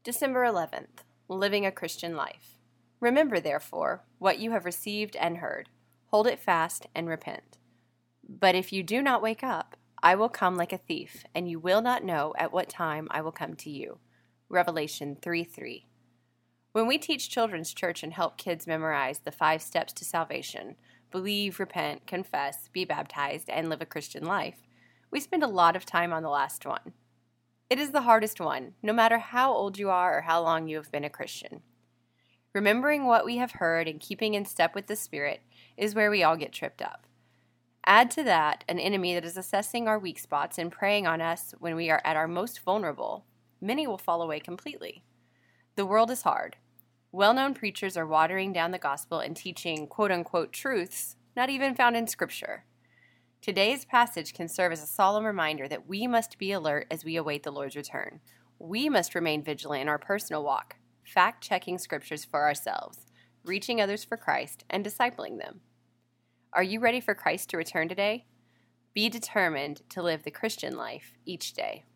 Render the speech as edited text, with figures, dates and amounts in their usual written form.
December 11th, Living a Christian Life. Remember, therefore, what you have received and heard. Hold it fast and repent. But if you do not wake up, I will come like a thief, and you will not know at what time I will come to you. Revelation 3:3. When we teach children's church and help kids memorize the 5 steps to salvation, believe, repent, confess, be baptized, and live a Christian life, we spend a lot of time on the last one. It is the hardest one, no matter how old you are or how long you have been a Christian. Remembering what we have heard and keeping in step with the Spirit is where we all get tripped up. Add to that an enemy that is assessing our weak spots and preying on us when we are at our most vulnerable. Many will fall away completely. The world is hard. Well-known preachers are watering down the gospel and teaching quote-unquote truths not even found in Scripture. Today's passage can serve as a solemn reminder that we must be alert as we await the Lord's return. We must remain vigilant in our personal walk, fact-checking Scriptures for ourselves, reaching others for Christ, and discipling them. Are you ready for Christ to return today? Be determined to live the Christian life each day.